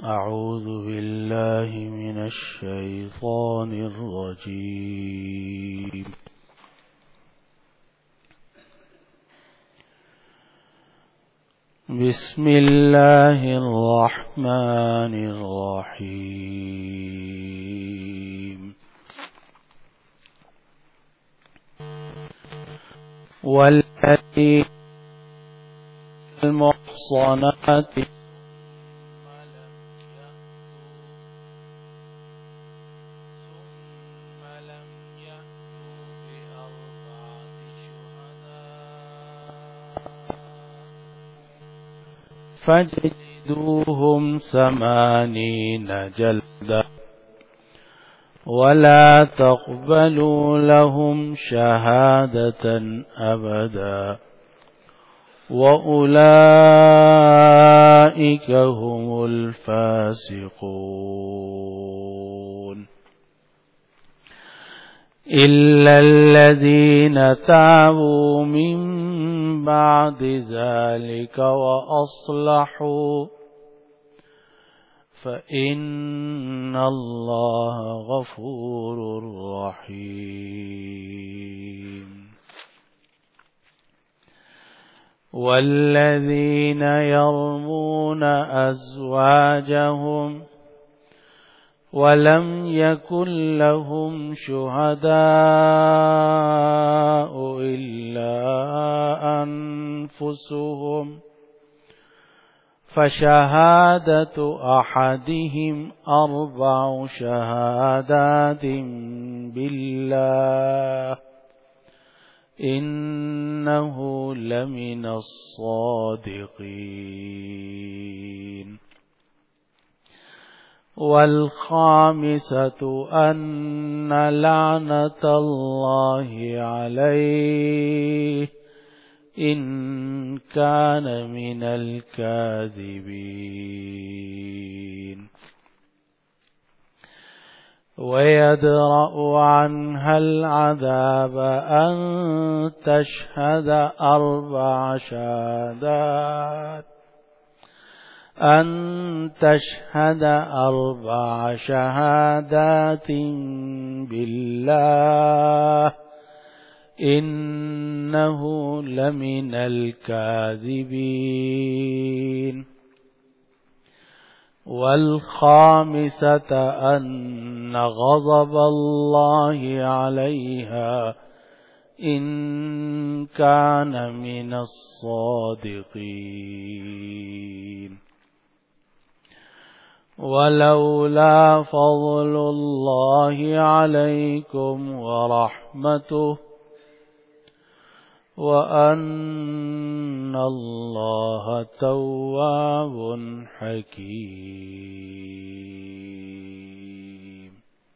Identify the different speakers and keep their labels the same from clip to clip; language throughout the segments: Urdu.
Speaker 1: أعوذ بالله من الشيطان الرجيم. بسم الله الرحمن الرحيم. والذين المحصنات فاجلدوهم 80 جلدة ولا تقبلوا لهم شهادة أبدا وأولئك هم الفاسقون. إلا الذين تابوا من بعد ذلك وأصلحوا فإن الله غفور رحيم. والذين يرمون أزواجهم ولم يكن لهم شهداء إلا أنفسهم فشهادة أحدهم 4 شهادات بالله إنه لمن الصادقين. والخامسة أن لعنة الله عليه إن كان من الكاذبين. ويدرأ عنها العذاب أن تشهد 4 شهادات بالله إنه لمن الكاذبين. والخامسة أن غضب الله عليها إن كان من الصادقين. ولولا فضل الله عليكم ورحمته وأن الله تواب حكيم.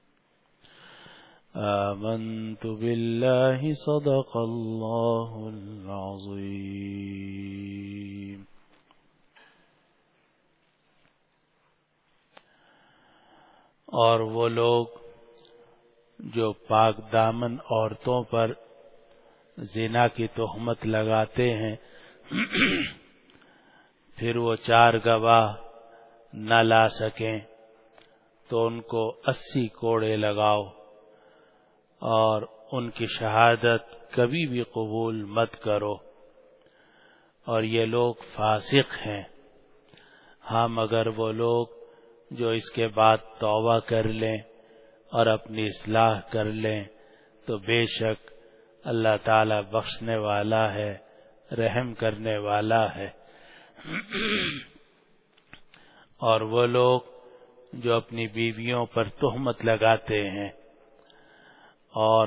Speaker 1: آمنت بالله صدق الله العظيم. اور وہ لوگ جو پاک دامن عورتوں پر زنا کی تہمت لگاتے ہیں پھر وہ 4 گواہ نہ لا سکیں تو ان کو 80 کوڑے لگاؤ اور ان کی شہادت کبھی بھی قبول مت کرو. اور یہ لوگ فاسق ہیں. ہاں مگر وہ لوگ جو اس کے بعد توبہ کر لیں اور اپنی اصلاح کر لیں تو بے شک اللہ تعالی بخشنے والا ہے، رحم کرنے والا ہے. اور وہ لوگ جو اپنی بیویوں پر تہمت لگاتے ہیں اور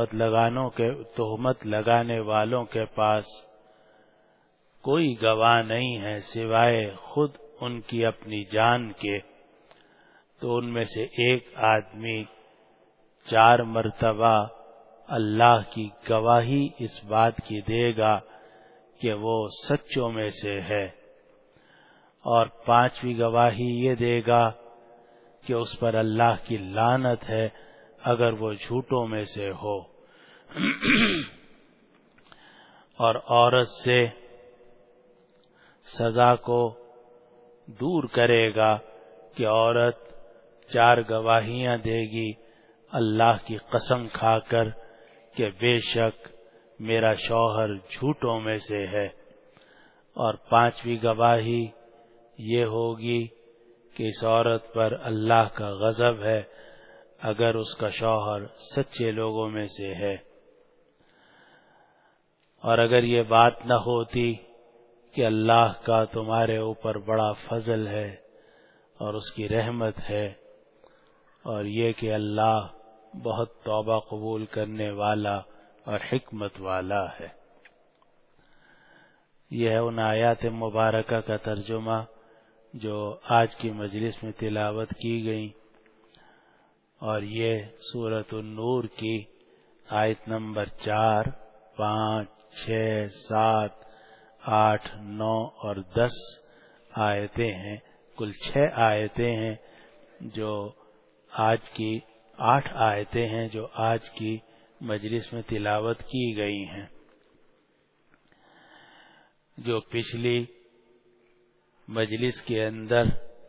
Speaker 1: تہمت لگانے والوں کے پاس کوئی گواہ نہیں ہے سوائے خود ان کی اپنی جان کے، تو ان میں سے ایک آدمی 4 مرتبہ اللہ کی گواہی اس بات کی دے گا کہ وہ سچوں میں سے ہے، اور 5ویں گواہی یہ دے گا کہ اس پر اللہ کی لعنت ہے اگر وہ جھوٹوں میں سے ہو. اور عورت سے سزا کو دور کرے گا کہ عورت 4 گواہیاں دے گی اللہ کی قسم کھا کر کہ بے شک میرا شوہر جھوٹوں میں سے ہے، اور 5ویں گواہی یہ ہوگی کہ اس عورت پر اللہ کا غضب ہے اگر اس کا شوہر سچے لوگوں میں سے ہے۔ اور اگر یہ بات نہ ہوتی کہ اللہ کا تمہارے اوپر بڑا فضل ہے اور اس کی رحمت ہے، اور یہ کہ اللہ بہت توبہ قبول کرنے والا اور حکمت والا ہے۔ یہ ہے ان آیات مبارکہ کا ترجمہ جو آج کی مجلس میں تلاوت کی گئی، اور یہ سورۃ النور کی آیت نمبر 4، 5، 6، 7، 8، 9 اور 10 آیتیں ہیں۔ کل 6 آیتیں ہیں جو آج کی 8 آیتیں ہیں جو آج کی مجلس میں تلاوت کی گئی ہیں۔ جو پچھلی مجلس کے اندر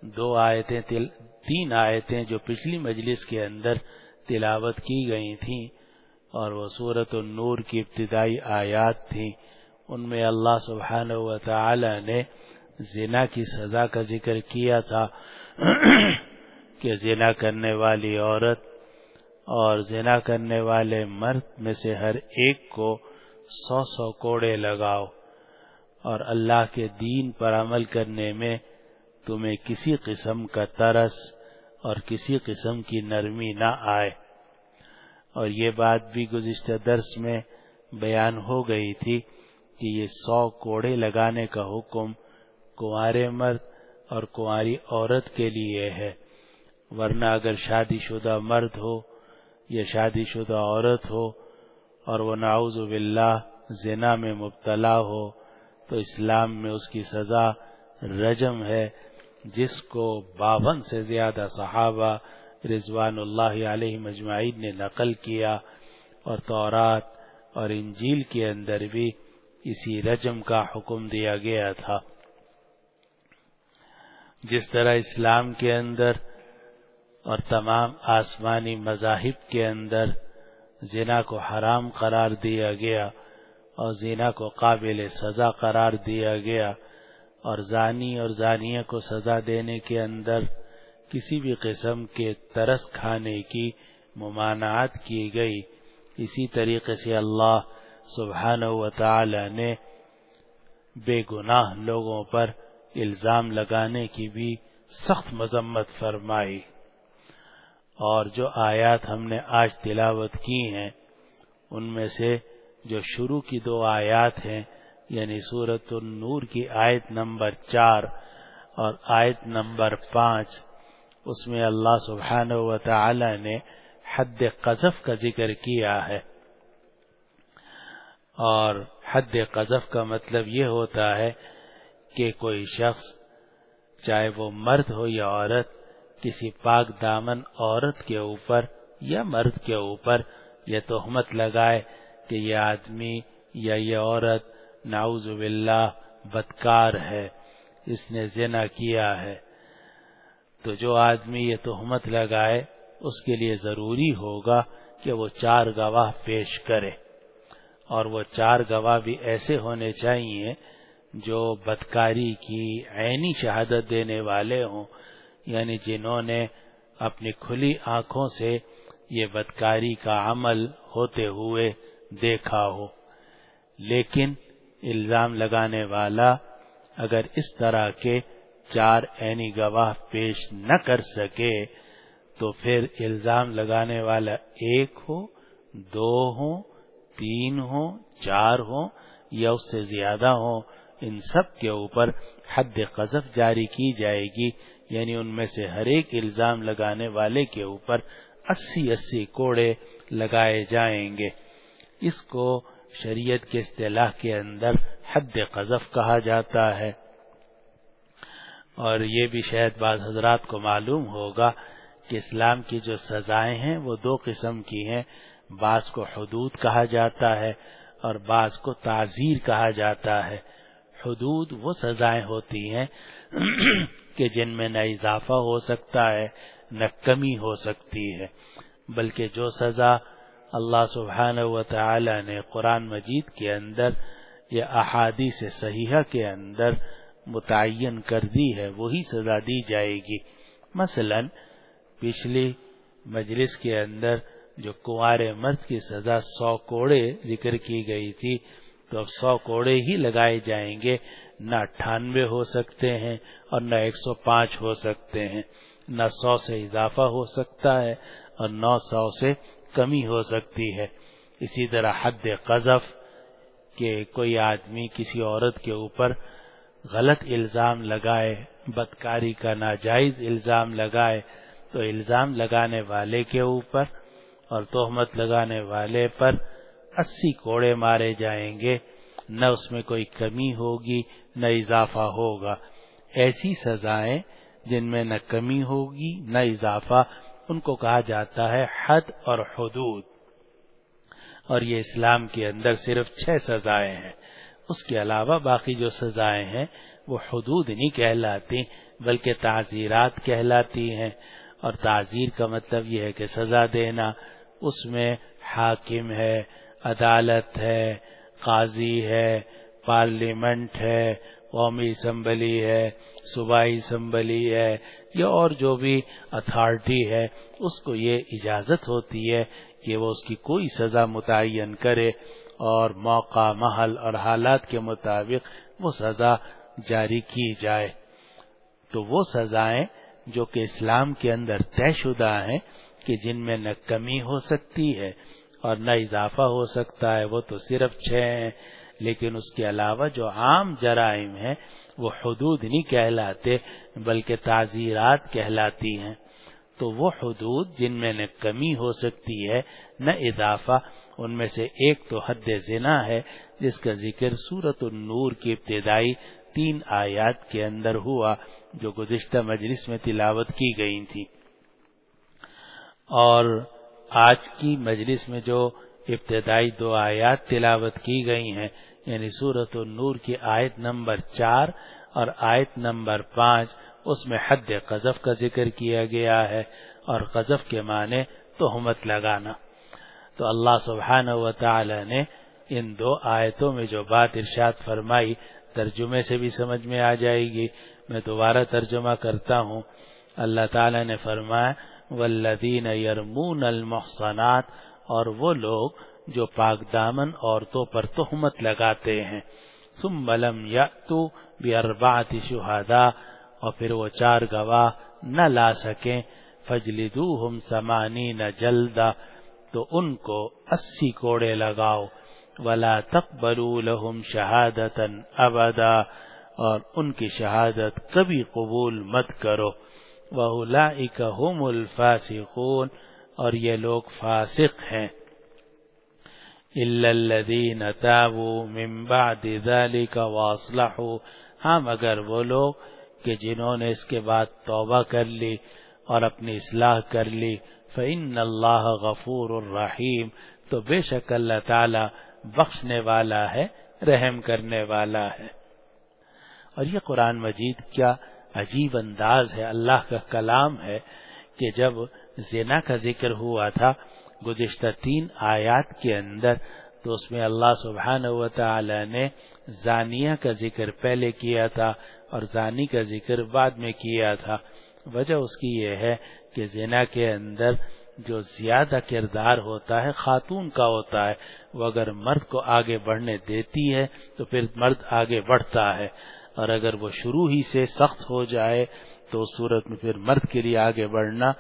Speaker 1: 3 آیتیں جو پچھلی مجلس کے اندر تلاوت کی گئی تھیں، اور وہ سورۃ النور کی ابتدائی آیات تھیں، ان میں اللہ سبحانہ و تعالی نے زنا کی سزا کا ذکر کیا تھا کہ زنا کرنے والی عورت اور زنا کرنے والے مرد میں سے ہر ایک کو 100 کوڑے لگاؤ، اور اللہ کے دین پر عمل کرنے میں تمہیں کسی قسم کا ترس اور کسی قسم کی نرمی نہ آئے۔ اور یہ بات بھی گزشتہ درس میں بیان ہو گئی تھی کہ یہ 100 کوڑے لگانے کا حکم کنوارے مرد اور کنواری عورت کے لیے ہے، ورنہ اگر شادی شدہ مرد ہو یا شادی شدہ عورت ہو اور وہ نعوذ باللہ زنا میں مبتلا ہو تو اسلام میں اس کی سزا رجم ہے، جس کو 52 سے زیادہ صحابہ رضوان اللہ علیہم اجمعین نے نقل کیا، اور تورات اور انجیل کے اندر بھی اسی رجم کا حکم دیا گیا تھا۔ جس طرح اسلام کے اندر اور تمام آسمانی مذاہب کے اندر زنا کو حرام قرار دیا گیا اور زنا کو قابل سزا قرار دیا گیا، اور زانی اور زانیہ کو سزا دینے کے اندر کسی بھی قسم کے ترس کھانے کی ممانعت کی گئی، اسی طریقے سے اللہ سبحانہ و تعالی نے بے گناہ لوگوں پر الزام لگانے کی بھی سخت مذمت فرمائی۔ اور جو آیات ہم نے آج تلاوت کی ہیں ان میں سے جو شروع کی 2 آیات ہیں، یعنی سورۃ النور کی آیت نمبر 4 اور آیت نمبر 5، اس میں اللہ سبحانہ و تعالی نے حد قذف کا ذکر کیا ہے۔ اور حد قذف کا مطلب یہ ہوتا ہے کہ کوئی شخص چاہے وہ مرد ہو یا عورت کسی پاک دامن عورت کے اوپر یا مرد کے اوپر یہ تہمت لگائے کہ یہ آدمی یا یہ عورت نعوذ باللہ بدکار ہے، اس نے زنا کیا ہے، تو جو آدمی یہ تہمت لگائے اس کے لیے ضروری ہوگا کہ وہ 4 گواہ پیش کرے، اور وہ 4 گواہ بھی ایسے ہونے چاہیے جو بدکاری کی عینی شہادت دینے والے ہوں، یعنی جنہوں نے اپنی کھلی آنکھوں سے یہ بدکاری کا عمل ہوتے ہوئے دیکھا ہو۔ لیکن الزام لگانے والا اگر اس طرح کے 4 عینی گواہ پیش نہ کر سکے تو پھر الزام لگانے والا 1 ہو، 2 ہو، 3 ہو، 4 ہو یا اس سے زیادہ ہو، ان سب کے اوپر حد قذف جاری کی جائے گی، یعنی ان میں سے ہر ایک الزام لگانے والے کے اوپر 80 کوڑے لگائے جائیں گے۔ اس کو شریعت کے اصطلاح کے اندر حد قذف کہا جاتا ہے۔ اور یہ بھی شاید بعض حضرات کو معلوم ہوگا کہ اسلام کی جو سزائیں ہیں وہ 2 قسم کی ہیں، بعض کو حدود کہا جاتا ہے اور بعض کو تعزیر کہا جاتا ہے۔ حدود وہ سزائیں ہوتی ہیں کہ جن میں نہ اضافہ ہو سکتا ہے نہ کمی ہو سکتی ہے، بلکہ جو سزا اللہ سبحانہ و تعالی نے قرآن مجید کے اندر یا احادیث صحیحہ کے اندر متعین کر دی ہے وہی سزا دی جائے گی۔ مثلا پچھلی مجلس کے اندر جو کنوارے مرد کی سزا 100 کوڑے ذکر کی گئی تھی، تو اب 100 کوڑے ہی لگائے جائیں گے، نہ 98 ہو سکتے ہیں اور نہ 105 ہو سکتے ہیں، نہ 100 سے اضافہ ہو سکتا ہے اور نہ 100 سے کمی ہو سکتی ہے۔ اسی طرح حد قذف کہ کوئی آدمی کسی عورت کے اوپر غلط الزام لگائے، بدکاری کا ناجائز الزام لگائے، تو الزام لگانے والے کے اوپر اور تہمت لگانے والے پر 80 کوڑے مارے جائیں گے، نہ اس میں کوئی کمی ہوگی نہ اضافہ ہوگا۔ ایسی سزائیں جن میں نہ کمی ہوگی نہ اضافہ، ان کو کہا جاتا ہے حد اور حدود، اور یہ اسلام کے اندر صرف 6 سزائیں ہیں۔ اس کے علاوہ باقی جو سزائیں ہیں وہ حدود نہیں کہلاتی بلکہ تعزیرات کہلاتی ہیں، اور تعزیر کا مطلب یہ ہے کہ سزا دینا، اس میں حاکم ہے، عدالت ہے، قاضی ہے، پارلیمنٹ ہے، قومی اسمبلی ہے، صوبائی اسمبلی ہے، یا اور جو بھی اتھارٹی ہے، اس کو یہ اجازت ہوتی ہے کہ وہ اس کی کوئی سزا متعین کرے اور موقع، محل اور حالات کے مطابق وہ سزا جاری کی جائے۔ تو وہ سزائیں جو کہ اسلام کے اندر طے شدہ ہیں کہ جن میں نہ کمی ہو سکتی ہے اور نہ اضافہ ہو سکتا ہے، وہ تو صرف 6 ہیں، لیکن اس کے علاوہ جو عام جرائم ہیں وہ حدود نہیں کہلاتے بلکہ تعزیرات کہلاتی ہیں۔ تو وہ حدود جن میں نہ کمی ہو سکتی ہے نہ اضافہ، ان میں سے ایک تو حد زنا ہے، جس کا ذکر سورۃ النور کی ابتدائی 3 آیات کے اندر ہوا جو گزشتہ مجلس میں تلاوت کی گئی تھی، اور آج کی مجلس میں جو ابتدائی 2 آیات تلاوت کی گئی ہیں، یعنی سورۃ النور کی آیت نمبر 4 اور آیت نمبر 5، اس میں حد قذف کا ذکر کیا گیا ہے، اور قذف کے معنی تہمت لگانا۔ تو اللہ سبحانہ و تعالی نے ان 2 آیتوں میں جو بات ارشاد فرمائی، ترجمے سے بھی سمجھ میں آ جائے گی، میں دوبارہ ترجمہ کرتا ہوں۔ اللہ تعالی نے فرمایا والذین یرمون المحصنات، اور وہ لوگ جو پاک دامن عورتوں پر تہمت لگاتے ہیں، ثم لم یأتوا باربعۃ شہداء، اور پھر وہ 4 گواہ نہ لا سکیں، فجلدوہم 80 جلدہ، تو ان کو 80 کوڑے لگاؤ، ولا تقبلوا لهم شہادۃ ابدا، اور ان کی شہادت کبھی قبول مت کرو، وَأُولَئِكَ هُمُ الْفَاسِقُونَ، اور یہ لوگ فاسق ہیں، إِلَّا الَّذِينَ تَابُوا مِن بَعْدِ ذَلِكَ وَأَصْلَحُوا، ہاں مگر وہ لوگ کہ جنہوں نے اس کے بعد توبہ کر لی اور اپنی اصلاح کر لی، فَإِنَّ اللَّهَ غَفُورٌ رَحِيمٌ، تو بے شک اللہ تعالی بخشنے والا ہے، رحم کرنے والا ہے۔ اور یہ قرآن مجید کیا عجیب انداز ہے، اللہ کا کلام ہے کہ جب زنا کا ذکر ہوا تھا گزشتہ 3 آیات کے اندر، تو اس میں اللہ سبحانہ و تعالی نے زانیہ کا ذکر پہلے کیا تھا اور زانی کا ذکر بعد میں کیا تھا۔ وجہ اس کی یہ ہے کہ زنا کے اندر جو زیادہ کردار ہوتا ہے خاتون کا ہوتا ہے، وہ اگر مرد کو آگے بڑھنے دیتی ہے تو پھر مرد آگے بڑھتا ہے، اور اگر وہ شروع ہی سے سخت ہو جائے تو اس صورت میں پھر مرد کے لیے آگے بڑھنا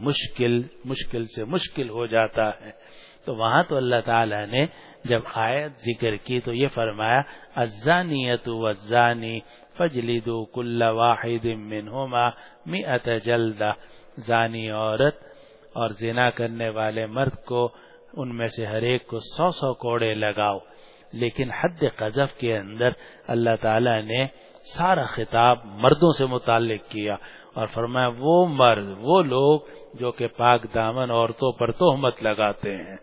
Speaker 1: مشکل سے مشکل ہو جاتا ہے۔ تو وہاں تو اللہ تعالی نے جب آیت ذکر کی تو یہ فرمایا الزانیۃ والزانی فجلدوا کل واحد منہما 100 جلدہ، زانی عورت اور زنا کرنے والے مرد کو ان میں سے ہر ایک کو 100 کوڑے لگاؤ۔ لیکن حد قذف کے اندر اللہ تعالی نے سارا خطاب مردوں سے متعلق کیا اور فرمایا وہ مرد، وہ لوگ جو کہ پاک دامن عورتوں پر تہمت لگاتے ہیں،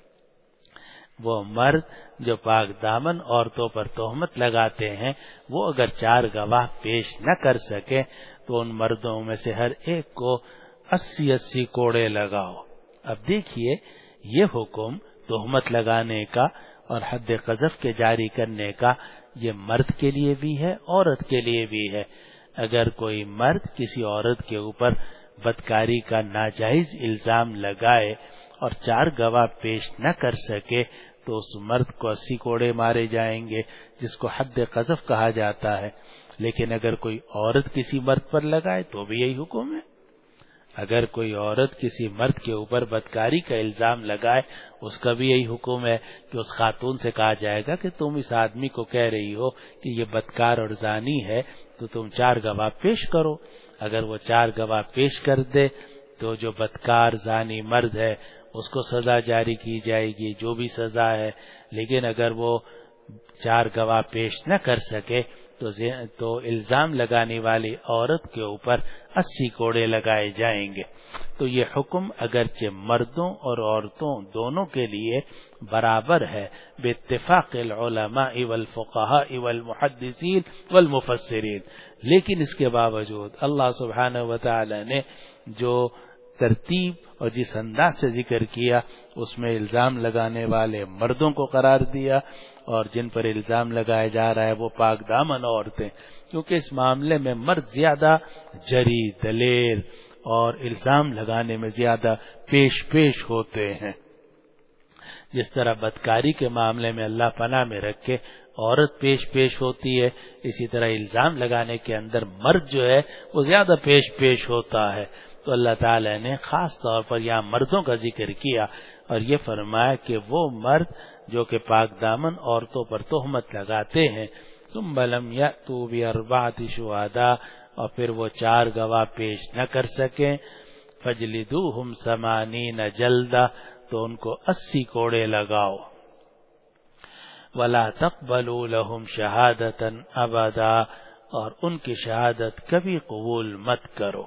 Speaker 1: وہ مرد جو پاک دامن عورتوں پر تہمت لگاتے ہیں، وہ اگر 4 گواہ پیش نہ کر سکے تو ان مردوں میں سے ہر ایک کو 80 کوڑے لگاؤ۔ اب دیکھیے یہ حکم تہمت لگانے کا اور حد قذف کے جاری کرنے کا یہ مرد کے لیے بھی ہے، عورت کے لیے بھی ہے۔ اگر کوئی مرد کسی عورت کے اوپر بدکاری کا ناجائز الزام لگائے اور 4 گواہ پیش نہ کر سکے تو اس مرد کو 80 کوڑے مارے جائیں گے، جس کو حد قذف کہا جاتا ہے۔ لیکن اگر کوئی عورت کسی مرد پر لگائے تو بھی یہی حکم ہے۔ اگر کوئی عورت کسی مرد کے اوپر بدکاری کا الزام لگائے اس کا بھی یہی حکم ہے کہ اس خاتون سے کہا جائے گا کہ تم اس آدمی کو کہہ رہی ہو کہ یہ بدکار اور زانی ہے تو تم 4 گواہ پیش کرو۔ اگر وہ 4 گواہ پیش کر دے تو جو بدکار زانی مرد ہے اس کو سزا جاری کی جائے گی، جو بھی سزا ہے۔ لیکن اگر وہ 4 گواہ پیش نہ کر سکے تو الزام لگانے والی عورت کے اوپر 80 کوڑے لگائے جائیں گے۔ تو یہ حکم اگرچہ مردوں اور عورتوں دونوں کے لیے برابر ہے باتفاق العلماء والفقہاء والمحدثین والمفسرین، لیکن اس کے باوجود اللہ سبحانہ وتعالی نے جو ترتیب اور جس انداز سے ذکر کیا اس میں الزام لگانے والے مردوں کو قرار دیا، اور جن پر الزام لگایا جا رہا ہے وہ پاک دامن عورتیں، کیونکہ اس معاملے میں مرد زیادہ جری دلیر اور الزام لگانے میں زیادہ پیش ہوتے ہیں۔ جس طرح بدکاری کے معاملے میں اللہ پناہ میں رکھے عورت پیش ہوتی ہے، اسی طرح الزام لگانے کے اندر مرد جو ہے وہ زیادہ پیش ہوتا ہے۔ تو اللہ تعالی نے خاص طور پر یہاں مردوں کا ذکر کیا اور یہ فرمایا کہ وہ مرد جو کہ پاک دامن عورتوں پر تہمت لگاتے ہیں ثم لم یأتوا بأربعة شہداء، اور پھر وہ 4 گواہ پیش نہ کر سکیں، فجلدوہم 80 جلدہ، تو ان کو 80 کوڑے لگاؤ، ولا تقبلوا لهم شہادة ابدا، اور ان کی شہادت کبھی قبول مت کرو۔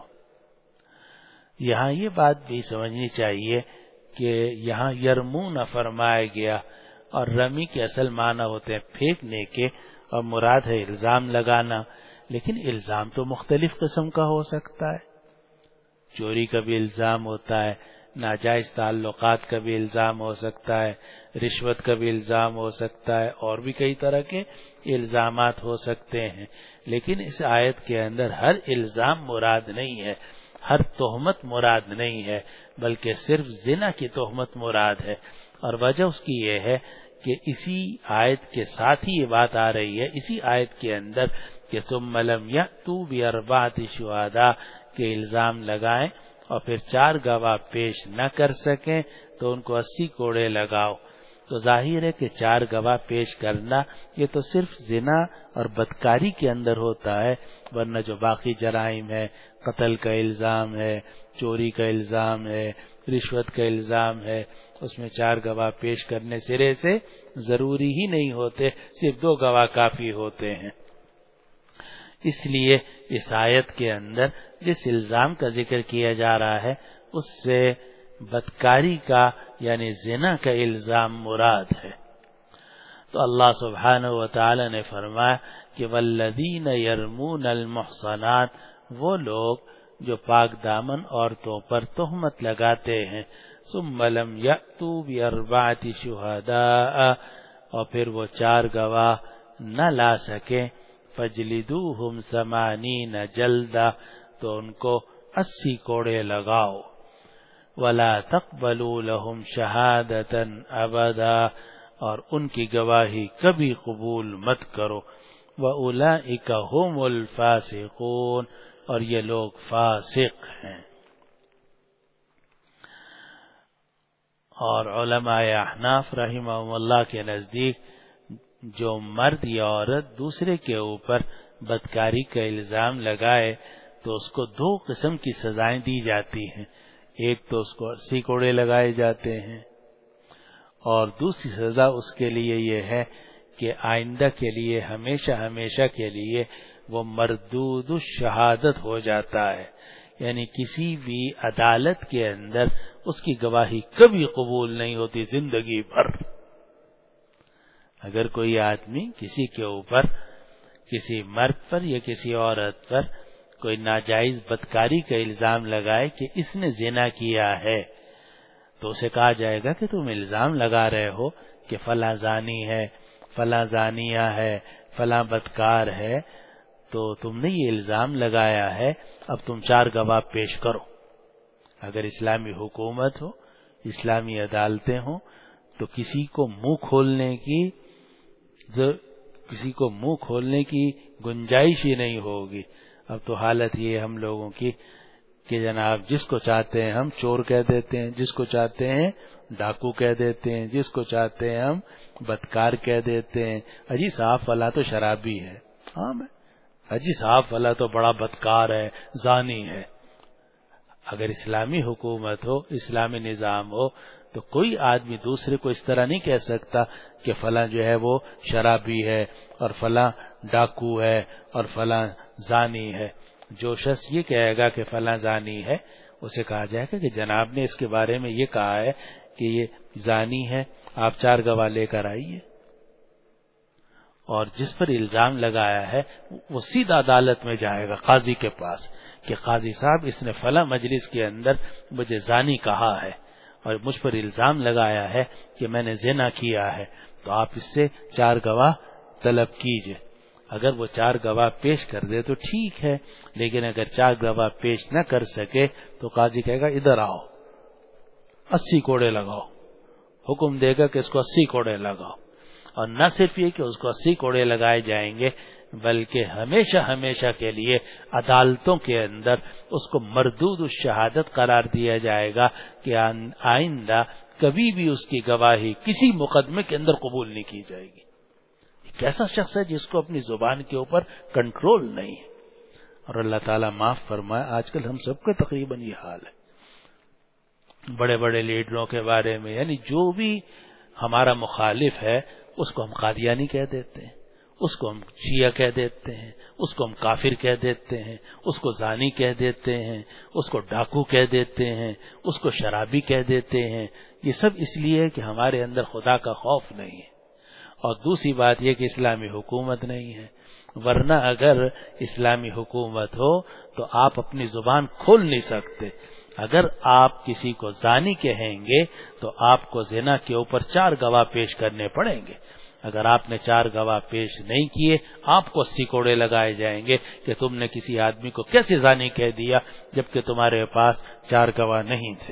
Speaker 1: یہاں یہ بات بھی سمجھنی چاہیے کہ یہاں یرمون فرمایا گیا، اور رمی کے اصل معنی ہوتے ہیں پھینکنے کے، اور مراد ہے الزام لگانا، لیکن الزام تو مختلف قسم کا ہو سکتا ہے۔ چوری کا بھی الزام ہوتا ہے، ناجائز تعلقات کا بھی الزام ہو سکتا ہے، رشوت کا بھی الزام ہو سکتا ہے، اور بھی کئی طرح کے الزامات ہو سکتے ہیں۔ لیکن اس آیت کے اندر ہر الزام مراد نہیں ہے، ہر تہمت مراد نہیں ہے، بلکہ صرف زنا کی تہمت مراد ہے۔ اور وجہ اس کی یہ ہے کہ اسی آیت کے ساتھ ہی یہ بات آ رہی ہے، اسی آیت کے اندر کہ ثم لم یأتوا بأربعة شہداء کے الزام لگائیں اور پھر 4 گواہ پیش نہ کر سکیں تو ان کو 80 کوڑے لگاؤ۔ تو ظاہر ہے کہ 4 گواہ پیش کرنا یہ تو صرف زنا اور بدکاری کے اندر ہوتا ہے، ورنہ جو باقی جرائم ہے، قتل کا الزام ہے، چوری کا الزام ہے، رشوت کا الزام ہے، اس میں 4 گواہ پیش کرنے سرے سے ضروری ہی نہیں ہوتے، صرف 2 گواہ کافی ہوتے ہیں۔ اس لیے اس آیت کے اندر جس الزام کا ذکر کیا جا رہا ہے اس سے بدکاری کا یعنی زنا کا الزام مراد ہے۔ تو اللہ سبحانہ وتعالی نے فرمایا کہ والذین یرمون المحصنات، وہ لوگ جو پاک دامن عورتوں پر تہمت لگاتے ہیں، ثم لم یأتوا بأربعة شہداء، اور پھر وہ 4 گواہ نہ لا سکیں، فجلدوہم 80 جلدہ، تو ان کو 80 کوڑے لگاؤ، ولا تقبلوا لهم شہادة ابدا، اور ان کی گواہی کبھی قبول مت کرو، وأولئک هم الفاسقون، اور یہ لوگ فاسق ہیں۔ اور علماء احناف رحمہم اللہ کے نزدیک جو مرد یا عورت دوسرے کے اوپر بدکاری کا الزام لگائے تو اس کو 2 قسم کی سزائیں دی جاتی ہیں، ایک تو اس کو 80 کوڑے لگائے جاتے ہیں، اور دوسری سزا اس کے لیے یہ ہے کہ آئندہ کے لیے ہمیشہ کے لیے وہ مردود الشہادت ہو جاتا ہے، یعنی کسی بھی عدالت کے اندر اس کی گواہی کبھی قبول نہیں ہوتی زندگی بھر۔ اگر کوئی آدمی کسی کے اوپر، کسی مرد پر یا کسی عورت پر کوئی ناجائز بدکاری کا الزام لگائے کہ اس نے زنا کیا ہے، تو اسے کہا جائے گا کہ تم الزام لگا رہے ہو کہ فلاں زانی ہے، فلاں زانیہ ہے، فلاں بدکار ہے، تو تم نے یہ الزام لگایا ہے، اب تم 4 گواہ پیش کرو۔ اگر اسلامی حکومت ہو، اسلامی عدالتیں ہوں، تو کسی کو منہ کھولنے کی گنجائش ہی نہیں ہوگی۔ اب تو حالت یہ ہے ہم لوگوں کی کہ جناب جس کو چاہتے ہیں ہم چور کہہ دیتے ہیں، جس کو چاہتے ہیں ڈاکو کہہ دیتے ہیں، جس کو چاہتے ہیں ہم بدکار کہہ دیتے ہیں۔ اجی صاحب فلاں تو شرابی ہے، ہاں میں اجی صاحب فلاں تو بڑا بدکار ہے، زانی ہے۔ اگر اسلامی حکومت ہو، اسلامی نظام ہو، تو کوئی آدمی دوسرے کو اس طرح نہیں کہہ سکتا کہ فلاں جو ہے وہ شرابی ہے اور فلاں ڈاکو ہے اور فلاں زانی ہے۔ جو شخص یہ کہے گا کہ فلاں زانی ہے، اسے کہا جائے گا کہ جناب نے اس کے بارے میں یہ کہا ہے کہ یہ زانی ہے، آپ 4 گواہ لے کر آئیے۔ اور جس پر الزام لگایا ہے وہ سیدھا عدالت میں جائے گا، قاضی کے پاس، کہ قاضی صاحب اس نے فلاں مجلس کے اندر مجھے زانی کہا ہے اور مجھ پر الزام لگایا ہے کہ میں نے زنا کیا ہے، تو آپ اس سے 4 گواہ طلب کیجئے۔ اگر وہ 4 گواہ پیش کر دے تو ٹھیک ہے، لیکن اگر 4 گواہ پیش نہ کر سکے تو قاضی کہے گا ادھر آؤ، 80 کوڑے لگاؤ، حکم دے گا کہ اس کو 80 کوڑے لگاؤ۔ اور نہ صرف یہ کہ اس کو 80 کوڑے لگائے جائیں گے، بلکہ ہمیشہ ہمیشہ کے لیے عدالتوں کے اندر اس کو مردود الشہادت قرار دیا جائے گا کہ آئندہ کبھی بھی اس کی گواہی کسی مقدمے کے اندر قبول نہیں کی جائے گی۔ ایک ایسا شخص ہے جس کو اپنی زبان کے اوپر کنٹرول نہیں ہے، اور اللہ تعالیٰ معاف فرمائے آج کل ہم سب کا تقریباً یہ حال ہے۔ بڑے بڑے لیڈروں کے بارے میں، یعنی جو بھی ہمارا مخالف ہے اس کو ہم قادیانی کہہ دیتے ہیں، اس کو ہم شیعہ کہہ دیتے ہیں، اس کو ہم کافر کہہ دیتے ہیں، اس کو زانی کہہ دیتے ہیں، اس کو ڈاکو کہہ دیتے ہیں، اس کو شرابی کہہ دیتے ہیں۔ یہ سب اس لیے ہے کہ ہمارے اندر خدا کا خوف نہیں ہے، اور دوسری بات یہ کہ اسلامی حکومت نہیں ہے۔ ورنہ اگر اسلامی حکومت ہو تو آپ اپنی زبان کھول نہیں سکتے۔ اگر آپ کسی کو زانی کہیں گے تو آپ کو زنا کے اوپر 4 گواہ پیش کرنے پڑیں گے۔ اگر آپ نے 4 گواہ پیش نہیں کیے، آپ کو 80 کوڑے لگائے جائیں گے کہ تم نے کسی آدمی کو کیسے زانی کہہ دیا جبکہ تمہارے پاس 4 گواہ نہیں تھے۔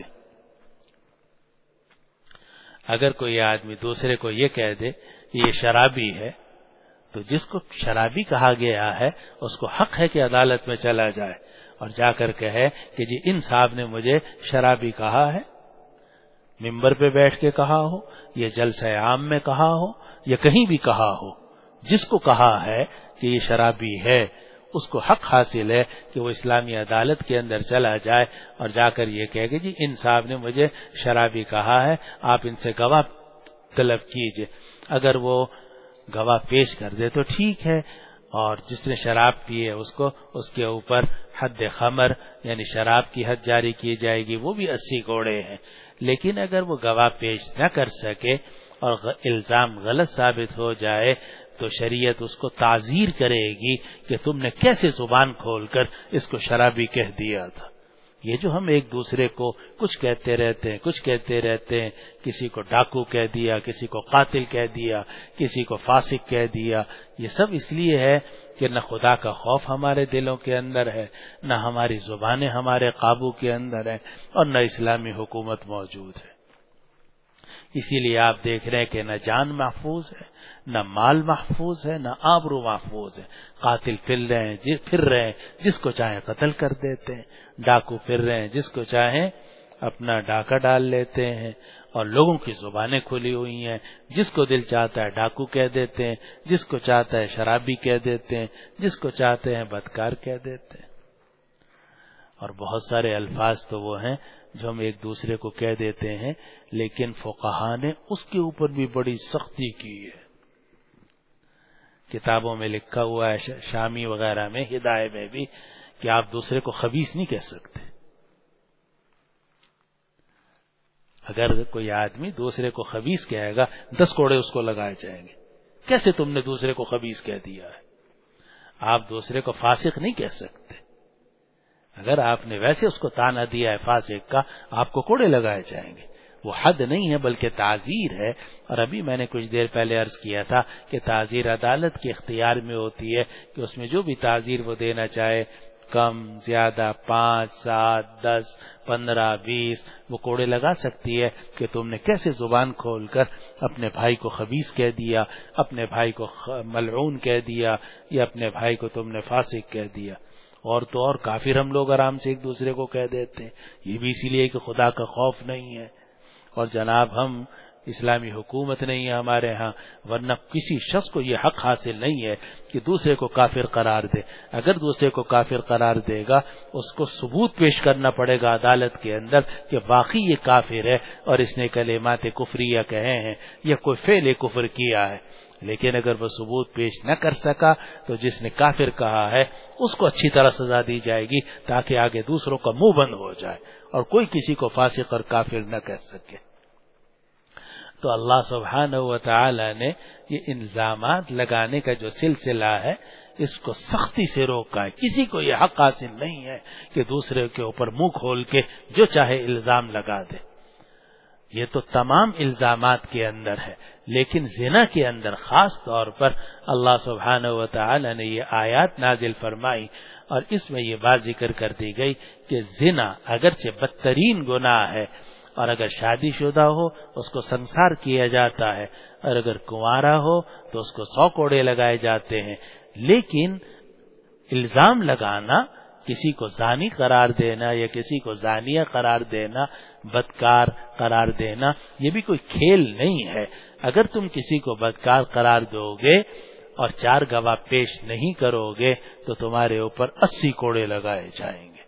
Speaker 1: اگر کوئی آدمی دوسرے کو یہ کہہ دے کہ یہ شرابی ہے، تو جس کو شرابی کہا گیا ہے اس کو حق ہے کہ عدالت میں چلا جائے اور جا کر کہے کہ جی ان صاحب نے مجھے شرابی کہا ہے، ممبر پہ بیٹھ کے کہا ہو، یہ جلسہ عام میں کہا ہو، یا کہیں بھی کہا ہو، جس کو کہا ہے کہ یہ شرابی ہے اس کو حق حاصل ہے کہ وہ اسلامی عدالت کے اندر چلا جائے اور جا کر یہ کہے کہ جی ان صاحب نے مجھے شرابی کہا ہے، آپ ان سے گواہ طلب کیجئے۔ اگر وہ گواہ پیش کر دے تو ٹھیک ہے، اور جس نے شراب پی ہے اس کو اس کے اوپر حد خمر یعنی شراب کی حد جاری کی جائے گی، وہ بھی 80 کوڑے ہیں۔ لیکن اگر وہ گواہ پیش نہ کر سکے اور الزام غلط ثابت ہو جائے تو شریعت اس کو تعزیر کرے گی کہ تم نے کیسے زبان کھول کر اس کو شرابی کہہ دیا تھا۔ یہ جو ہم ایک دوسرے کو کچھ کہتے رہتے ہیں، کسی کو ڈاکو کہہ دیا، کسی کو قاتل کہہ دیا، کسی کو فاسق کہہ دیا، یہ سب اس لیے ہے کہ نہ خدا کا خوف ہمارے دلوں کے اندر ہے، نہ ہماری زبانیں ہمارے قابو کے اندر ہیں، اور نہ اسلامی حکومت موجود ہے۔ اسی لیے آپ دیکھ رہے ہیں کہ نہ جان محفوظ ہے، نہ مال محفوظ ہے، نہ آبرو محفوظ ہے۔ قاتل پھر رہے ہیں جس کو چاہیں قتل کر دیتے ہیں، ڈاکو پھر رہے ہیں جس کو چاہیں اپنا ڈاکہ ڈال لیتے ہیں، اور لوگوں کی زبانیں کھلی ہوئی ہیں، جس کو دل چاہتا ہے ڈاکو کہہ دیتے ہیں، جس کو چاہتا ہے شرابی کہہ دیتے ہیں، جس کو چاہتے ہیں بدکار کہہ دیتے ہیں۔ اور بہت سارے الفاظ تو وہ ہیں جو ہم ایک دوسرے کو کہہ دیتے ہیں، لیکن فقہا نے اس کے اوپر بھی بڑی سختی کی ہے۔ کتابوں میں لکھا ہوا ہے، شامی وغیرہ میں، ہدایہ میں بھی، کہ آپ دوسرے کو خبیث نہیں کہہ سکتے۔ اگر کوئی آدمی دوسرے کو خبیث کہے گا 10 کوڑے اس کو لگائے جائیں گے۔ کیسے تم نے دوسرے کو خبیث کہہ دیا ہے؟ آپ دوسرے کو فاسق نہیں کہہ سکتے، اگر آپ نے ویسے اس کو تانا دیا ہے فاسق کا، آپ کو کوڑے لگائے جائیں گے. وہ حد نہیں ہے بلکہ تعزیر ہے. اور ابھی میں نے کچھ دیر پہلے عرض کیا تھا کہ تعزیر عدالت کے اختیار میں ہوتی ہے کہ اس میں جو بھی تعزیر وہ دینا چاہے، کم زیادہ 5 7 10 15 20 وہ کوڑے لگا سکتی ہے کہ تم نے کیسے زبان کھول کر اپنے بھائی کو خبیث کہہ دیا، اپنے بھائی کو ملعون کہہ دیا، یا اپنے بھائی کو تم نے فاسق کہہ دیا. اور تو اور کافر ہم لوگ آرام سے ایک دوسرے کو کہہ دیتے ہیں، یہ بھی اسی لیے کہ خدا کا خوف نہیں ہے. اور جناب ہم اسلامی حکومت نہیں ہے ہمارے ہاں، ورنہ کسی شخص کو یہ حق حاصل نہیں ہے کہ دوسرے کو کافر قرار دے. اگر دوسرے کو کافر قرار دے گا اس کو ثبوت پیش کرنا پڑے گا عدالت کے اندر کہ واقعی یہ کافر ہے اور اس نے کلمات کفریہ کہے ہیں یا کوئی فعل کفر کیا ہے. لیکن اگر وہ ثبوت پیش نہ کر سکا تو جس نے کافر کہا ہے اس کو اچھی طرح سزا دی جائے گی تاکہ آگے دوسروں کا منہ بند ہو جائے اور کوئی کسی کو فاسق اور کافر نہ کہہ سکے. تو اللہ سبحانہ و تعالی نے یہ الزامات لگانے کا جو سلسلہ ہے اس کو سختی سے روکا ہے. کسی کو یہ حق حاصل نہیں ہے کہ دوسرے کے اوپر منہ کھول کے جو چاہے الزام لگا دے. یہ تو تمام الزامات کے اندر ہے، لیکن زنا کے اندر خاص طور پر اللہ سبحانہ و تعالی نے یہ آیات نازل فرمائی اور اس میں یہ بات ذکر کر دی گئی کہ زنا اگرچہ بدترین گناہ ہے اور اگر شادی شدہ ہو اس کو سنسار کیا جاتا ہے اور اگر کنوارا ہو تو اس کو 100 کوڑے لگائے جاتے ہیں. لیکن الزام لگانا، کسی کو زانی قرار دینا یا کسی کو زانیہ قرار دینا، بدکار قرار دینا، یہ بھی کوئی کھیل نہیں ہے. اگر تم کسی کو بدکار قرار دو گے اور 4 گواہ پیش نہیں کرو گے تو تمہارے اوپر 80 کوڑے لگائے جائیں گے.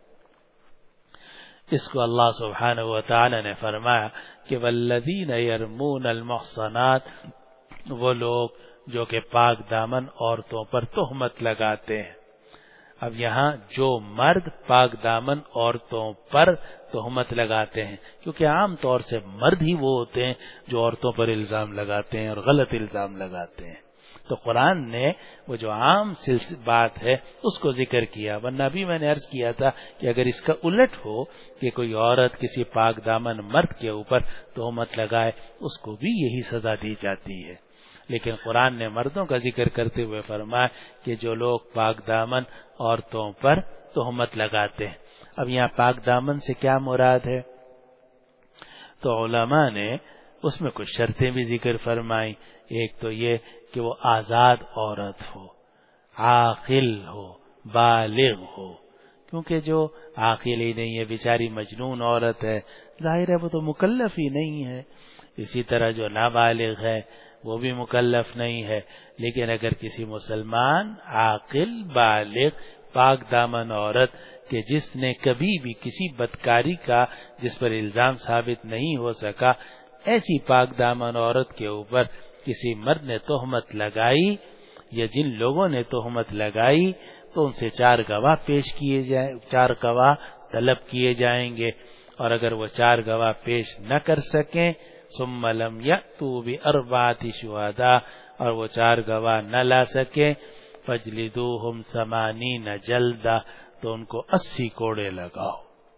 Speaker 1: اس کو اللہ سبحانہ و تعالی نے فرمایا کہ والذین یرمون المحصنات، وہ لوگ جو کہ پاک دامن عورتوں پر تہمت لگاتے ہیں. اب یہاں جو مرد پاک دامن عورتوں پر تہمت لگاتے ہیں، کیونکہ عام طور سے مرد ہی وہ ہوتے ہیں جو عورتوں پر الزام لگاتے ہیں اور غلط الزام لگاتے ہیں، تو قرآن نے وہ جو عام بات ہے اس کو ذکر کیا. ورنہ بھی میں نے عرض کیا تھا کہ اگر اس کا الٹ ہو کہ کوئی عورت کسی پاک دامن مرد کے اوپر تہمت لگائے اس کو بھی یہی سزا دی جاتی ہے. لیکن قرآن نے مردوں کا ذکر کرتے ہوئے فرمایا کہ جو لوگ پاک دامن عورتوں پر تہمت لگاتے ہیں. اب یہاں پاک دامن سے کیا مراد ہے؟ تو علماء نے اس میں کچھ شرطیں بھی ذکر فرمائی. ایک تو یہ کہ وہ آزاد عورت ہو، عاقل ہو، بالغ ہو، کیونکہ جو عاقل ہی نہیں ہے بیچاری مجنون عورت ہے، ظاہر ہے وہ تو مکلف ہی نہیں ہے. اسی طرح جو نابالغ ہے وہ بھی مکلف نہیں ہے. لیکن اگر کسی مسلمان عاقل بالغ پاک دامن عورت کہ جس نے کبھی بھی کسی بدکاری کا جس پر الزام ثابت نہیں ہو سکا، ایسی پاک دامن عورت کے اوپر کسی مرد نے تہمت لگائی یا جن لوگوں نے تہمت لگائی تو ان سے 4 گواہ پیش کیے جائیں، 4 گواہ طلب کیے جائیں گے. اور اگر وہ 4 گواہ پیش نہ کر سکیں ثم لم یأتوا بأربعة شہداء، اور وہ 4 گواہ نہ لا سکیں فجلدوہم 80 جلدہ، تو ان کو 80 کوڑے لگاؤ،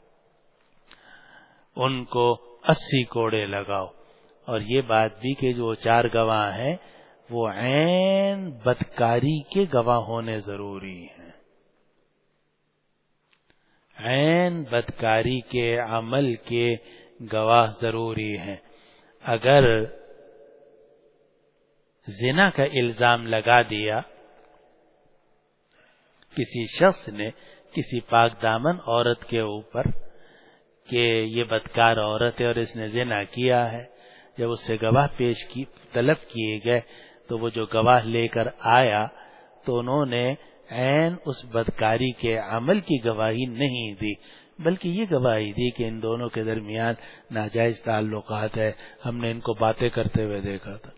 Speaker 1: ان کو 80 کوڑے لگاؤ. اور یہ بات بھی کہ جو 4 گواہ ہیں وہ عین بدکاری کے گواہ ہونے ضروری ہیں، عین بدکاری کے عمل کے گواہ ضروری ہیں. اگر زنا کا الزام لگا دیا کسی شخص نے کسی پاک دامن عورت کے اوپر کہ یہ بدکار عورت ہے اور اس نے زنا کیا ہے، جب اس سے گواہ پیش کی طلب کیے گئے تو وہ جو گواہ لے کر آیا تو انہوں نے عین اس بدکاری کے عمل کی گواہی نہیں دی، بلکہ یہ گواہی دی کہ ان دونوں کے درمیان ناجائز تعلقات ہے، ہم نے ان کو باتیں کرتے ہوئے دیکھا تھا،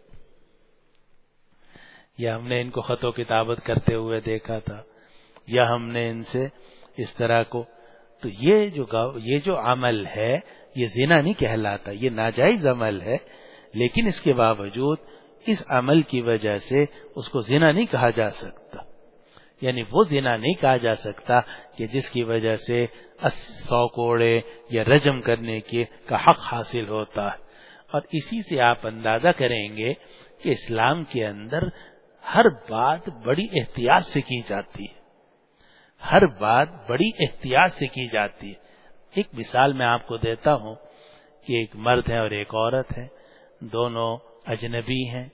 Speaker 1: یا ہم نے ان کو خط و کتابت کرتے ہوئے دیکھا تھا، یا ہم نے ان سے اس طرح کو. تو یہ جو عمل ہے یہ زنا نہیں کہلاتا، یہ ناجائز عمل ہے، لیکن اس کے باوجود اس عمل کی وجہ سے اس کو زنا نہیں کہا جا سکتا، یعنی وہ زنا نہیں کہا جا سکتا کہ جس کی وجہ سے 100 کوڑے یا رجم کرنے کا حق حاصل ہوتا ہے. اور اسی سے آپ اندازہ کریں گے کہ اسلام کے اندر ہر بات بڑی احتیاط سے کی جاتی ہے. ہر بات بڑی احتیاط سے کی جاتی ہے. ایک مثال میں آپ کو دیتا ہوں کہ ایک مرد ہے اور ایک عورت ہے, دونوں اجنبی ہیں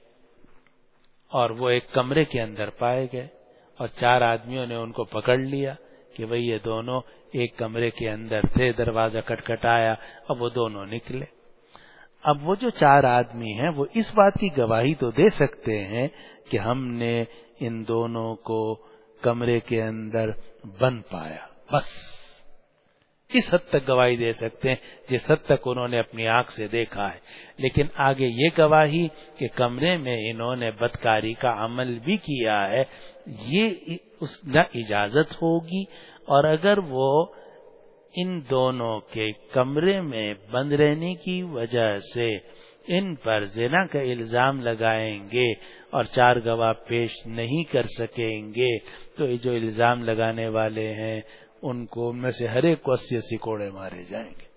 Speaker 1: اور وہ ایک کمرے کے اندر پائے گئے اور 4 آدمیوں نے ان کو پکڑ لیا کہ بھئی یہ دونوں ایک کمرے کے اندر تھے, دروازہ کھٹکھٹایا, اب وہ دونوں نکلے. اب وہ جو 4 آدمی ہیں وہ اس بات کی گواہی تو دے سکتے ہیں کہ ہم نے ان دونوں کو کمرے کے اندر بند پایا, بس اس حد تک گواہی دے سکتے ہیں جس حد تک انہوں نے اپنی آنکھ سے دیکھا ہے. لیکن آگے یہ گواہی کہ کمرے میں انہوں نے بدکاری کا عمل بھی کیا ہے, یہ اس نہ اجازت ہوگی. اور اگر وہ ان دونوں کے کمرے میں بند رہنے کی وجہ سے ان پر زنا کا الزام لگائیں گے اور 4 گواہ پیش نہیں کر سکیں گے تو یہ جو الزام لگانے والے ہیں ان میں سے ہر ایک کو 80 کوڑے مارے جائیں گے.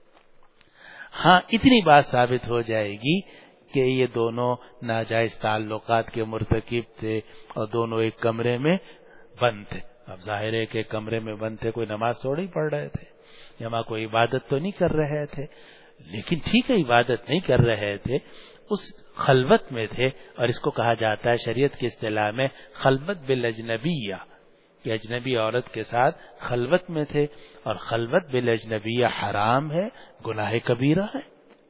Speaker 1: ہاں اتنی بات ثابت ہو جائے گی کہ یہ دونوں ناجائز تعلقات کے مرتکب تھے اور دونوں ایک کمرے میں بند تھے. اب ظاہر ہے کہ کمرے میں بند تھے, کوئی نماز تھوڑی پڑھ رہے تھے یا وہاں کوئی عبادت تو نہیں کر رہے تھے. لیکن ٹھیک ہے عبادت نہیں کر رہے تھے, اس خلوت میں تھے, اور اس کو کہا جاتا ہے شریعت کی اصطلاح میں خلوت بالاجنبیہ, کہ اجنبی عورت کے ساتھ خلوت میں تھے. اور خلوت بالاجنبیہ حرام ہے, گناہ کبیرہ ہے.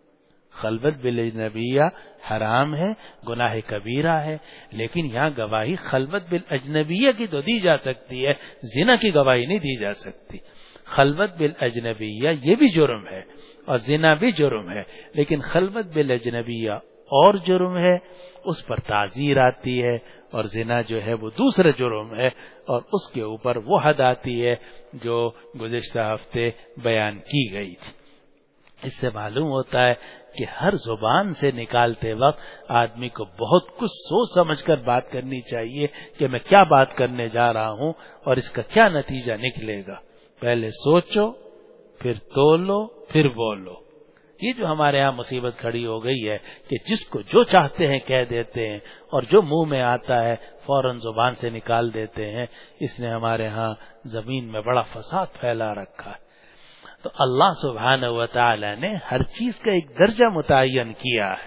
Speaker 1: خلوت بالاجنبیہ حرام ہے, گناہ کبیرہ ہے. لیکن یہاں گواہی خلوت بالاجنبیہ کی تو دی جا سکتی ہے, زنا کی گواہی نہیں دی جا سکتی. خلوت بالاجنبیہ یہ بھی جرم ہے اور زنا بھی جرم ہے, لیکن خلوت بالاجنبیہ اور جرم ہے, اس پر تعزیر آتی ہے, اور زنا جو ہے وہ دوسرا جرم ہے اور اس کے اوپر وہ حد آتی ہے جو گزشتہ ہفتے بیان کی گئی تھی. اس سے معلوم ہوتا ہے کہ ہر زبان سے نکالتے وقت آدمی کو بہت کچھ سوچ سمجھ کر بات کرنی چاہیے کہ میں کیا بات کرنے جا رہا ہوں اور اس کا کیا نتیجہ نکلے گا. پہلے سوچو, پھر تولو, پھر بولو. یہ جو ہمارے ہاں مصیبت کھڑی ہو گئی ہے کہ جس کو جو چاہتے ہیں کہہ دیتے ہیں اور جو منہ میں آتا ہے فوراً زبان سے نکال دیتے ہیں, اس نے ہمارے ہاں زمین میں بڑا فساد پھیلا رکھا ہے. تو اللہ سبحانہ و تعالی نے ہر چیز کا ایک درجہ متعین کیا ہے.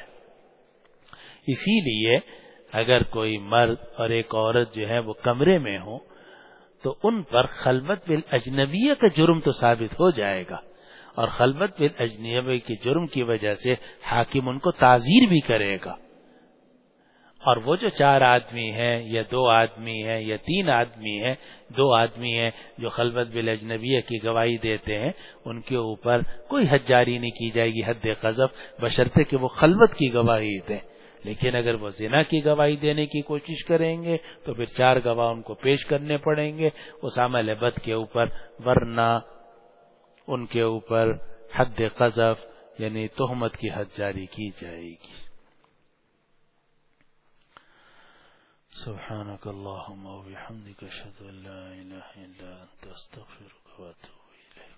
Speaker 1: اسی لیے اگر کوئی مرد اور ایک عورت جو ہے وہ کمرے میں ہوں تو ان پر خلوت بالاجنبیہ کا جرم تو ثابت ہو جائے گا, اور خلوت بالاجنبیہ کے جرم کی وجہ سے حاکم ان کو تعزیر بھی کرے گا. اور وہ جو 4 آدمی ہیں یا 2 آدمی ہیں یا 3 آدمی ہیں, 2 آدمی ہیں جو خلوت بالاجنبیہ کی گواہی دیتے ہیں, ان کے اوپر کوئی حد جاری نہیں کی جائے گی, حد قذف, بشرطے کہ وہ خلوت کی گواہی دیں. لیکن اگر وہ زنا کی گواہی دینے کی کوشش کریں گے تو پھر 4 گواہ ان کو پیش کرنے پڑیں گے اس عمل بد کے اوپر, ورنہ ان کے اوپر حد قذف یعنی تہمت کی حد جاری کی جائے گی. سبحانك اللهم وبحمدك اشهد ان لا اله الا انت استغفرك واتوب اليك.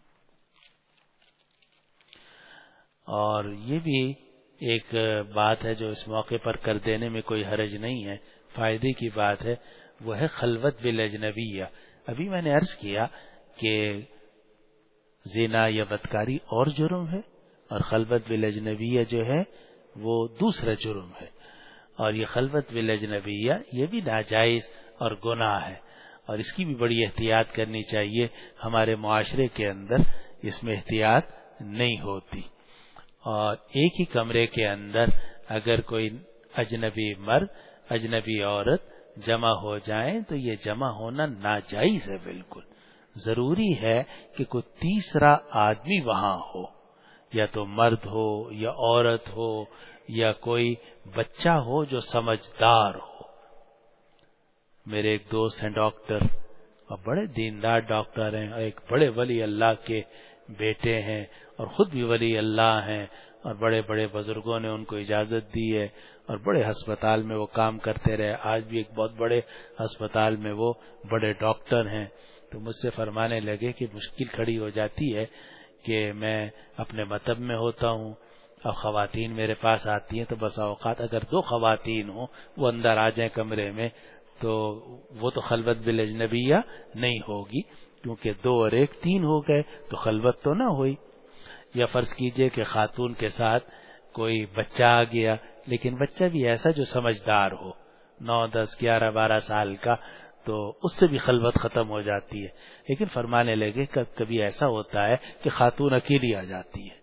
Speaker 1: اور یہ بھی ایک بات ہے جو اس موقع پر کر دینے میں کوئی حرج نہیں ہے, فائدے کی بات ہے, وہ ہے خلوت بالاجنبیہ. ابھی میں نے عرض کیا کہ زنا یا بدکاری اور جرم ہے اور خلوت بالاجنبیہ جو ہے وہ دوسرا جرم ہے. اور یہ خلوت بالاجنبیہ یہ بھی ناجائز اور گناہ ہے, اور اس کی بھی بڑی احتیاط کرنی چاہیے. ہمارے معاشرے کے اندر اس میں احتیاط نہیں ہوتی. اور ایک ہی کمرے کے اندر اگر کوئی اجنبی مرد اجنبی عورت جمع ہو جائیں تو یہ جمع ہونا ناجائز ہے. بالکل ضروری ہے کہ کوئی تیسرا آدمی وہاں ہو, یا تو مرد ہو یا عورت ہو یا کوئی بچہ ہو جو سمجھدار ہو. میرے ایک دوست ہیں ڈاکٹر, اور بڑے دیندار ڈاکٹر ہیں, اور ایک بڑے ولی اللہ کے بیٹے ہیں اور خود بھی ولی اللہ ہیں, اور بڑے بڑے بزرگوں نے ان کو اجازت دی ہے اور بڑے ہسپتال میں وہ کام کرتے رہے. آج بھی ایک بہت بڑے ہسپتال میں وہ بڑے ڈاکٹر ہیں. تو مجھ سے فرمانے لگے کہ مشکل کھڑی ہو جاتی ہے کہ میں اپنے مطب میں ہوتا ہوں اور خواتین میرے پاس آتی ہیں، تو بسا اوقات اگر 2 خواتین ہوں وہ اندر آ جائیں کمرے میں تو وہ تو خلوت بالاجنبیہ نہیں ہوگی، کیونکہ 2 اور 1 3 ہو گئے تو خلوت تو نہ ہوئی. یا فرض کیجئے کہ خاتون کے ساتھ کوئی بچہ آ گیا، لیکن بچہ بھی ایسا جو سمجھدار ہو، 9 10 11 12 سال کا، تو اس سے بھی خلوت ختم ہو جاتی ہے. لیکن فرمانے لگے کبھی ایسا ہوتا ہے کہ خاتون اکیلی آ جاتی ہے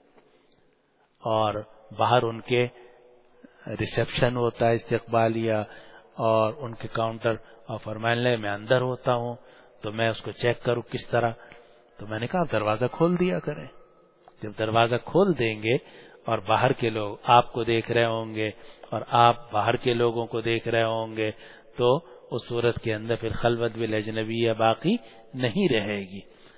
Speaker 1: اور باہر ان کے ریسیپشن ہوتا ہے استقبالیہ اور ان کے کاؤنٹر، اور فرمانے لگے میں اندر ہوتا ہوں تو میں اس کو چیک کروں کس طرح. تو میں نے کہا دروازہ کھول دیا کریں. جب دروازہ کھول دیں گے اور باہر کے لوگ آپ کو دیکھ رہے ہوں گے اور آپ باہر کے لوگوں کو دیکھ رہے ہوں گے تو اس صورت کے اندر پھر خلوت بالاجنبیہ باقی نہیں رہے گی.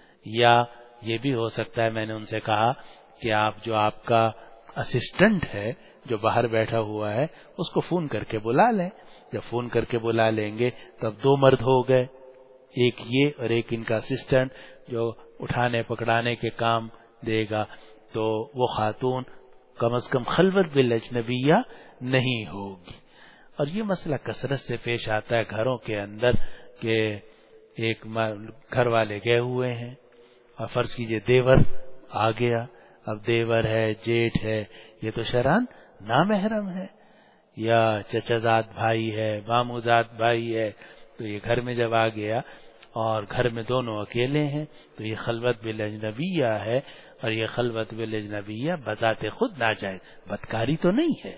Speaker 1: یا یہ بھی ہو سکتا ہے، میں نے ان سے کہا کہ آپ کا اسسٹنٹ ہے جو باہر بیٹھا ہوا ہے اس کو فون کر کے بلا لیں. جب فون کر کے بلا لیں گے تب 2 مرد ہو گئے، ایک یہ اور ایک ان کا اسسٹنٹ جو اٹھانے پکڑانے کے کام دے گا، تو وہ خاتون کم از کم خلوت بالاجنبیہ نہیں ہوگی. اور یہ مسئلہ کثرت سے پیش آتا ہے گھروں کے اندر کہ ایک گھر والے گئے ہوئے ہیں اور فرض کیجئے دیور آ گیا. اب دیور ہے، جیٹھ ہے، یہ تو شرعاً نامحرم ہے، یا چچا زاد بھائی ہے، مامو زاد بھائی ہے. تو یہ گھر میں جب آ گیا اور گھر میں دونوں اکیلے ہیں تو یہ خلوت بالاجنبیہ ہے. اور یہ خلوت بالاجنبیہ بذات خود ناجائز، بدکاری تو نہیں ہے،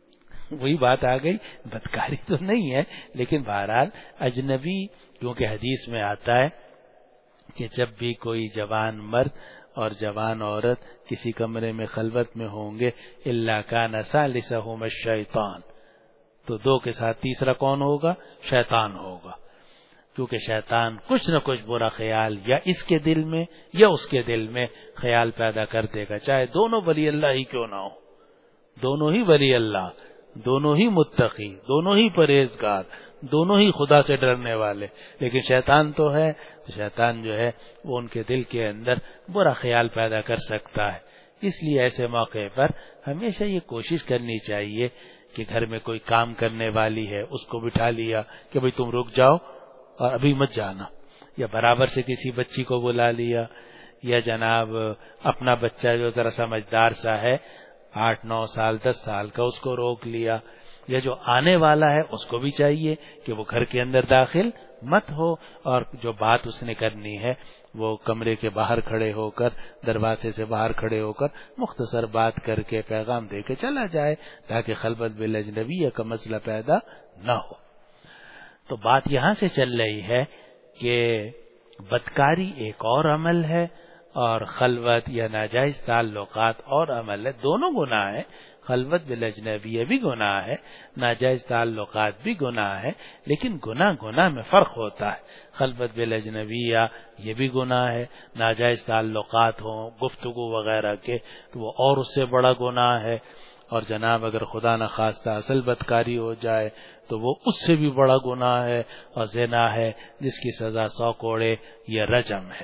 Speaker 1: وہی بات آ گئی، بدکاری تو نہیں ہے، لیکن بہرحال اجنبی، کیونکہ حدیث میں آتا ہے کہ جب بھی کوئی جوان مرد اور جوان عورت کسی کمرے میں خلوت میں ہوں گے الا کان ثالثہما الشیطان، تو 2 کے ساتھ تیسرا کون ہوگا؟ شیطان ہوگا. کیونکہ شیطان کچھ نہ کچھ برا خیال یا اس کے دل میں یا اس کے دل میں خیال پیدا کر دے گا، چاہے دونوں ولی اللہ ہی کیوں نہ ہو، دونوں ہی ولی اللہ، دونوں ہی متقی، دونوں ہی پرہیزگار، دونوں ہی خدا سے ڈرنے والے، لیکن شیطان تو ہے، تو شیطان جو ہے وہ ان کے دل کے اندر برا خیال پیدا کر سکتا ہے. اس لیے ایسے موقع پر ہمیشہ یہ کوشش کرنی چاہیے کہ گھر میں کوئی کام کرنے والی ہے اس کو بٹھا لیا کہ بھئی تم رک جاؤ اور ابھی مت جانا، یا برابر سے کسی بچی کو بلا لیا، یا جناب اپنا بچہ جو ذرا سمجھدار سا ہے 8 9 سال 10 سال کا اس کو روک لیا، یا جو آنے والا ہے اس کو بھی چاہیے کہ وہ گھر کے اندر داخل مت ہو اور جو بات اس نے کرنی ہے وہ کمرے کے باہر کھڑے ہو کر، دروازے سے باہر کھڑے ہو کر مختصر بات کر کے پیغام دے کے چلا جائے تاکہ خلوت بالاجنبیہ کا مسئلہ پیدا نہ ہو. تو بات یہاں سے چل رہی ہے کہ بدکاری ایک اور عمل ہے اور خلوت یا ناجائز تعلقات اور عمل ہے، دونوں گناہ ہے. خلوت بالاجنبیہ بھی گناہ ہے، ناجائز تعلقات بھی گناہ ہے، لیکن گناہ میں فرق ہوتا ہے. خلوت بالاجنبیہ یہ بھی گناہ ہے، ناجائز تعلقات ہوں گفتگو وغیرہ کے تو وہ اور اس سے بڑا گناہ ہے. اور جناب اگر خدا نخواستہ اصل بدکاری ہو جائے تو وہ اس سے بھی بڑا گناہ ہے اور زنا ہے جس کی سزا 100 کوڑے یا رجم ہے.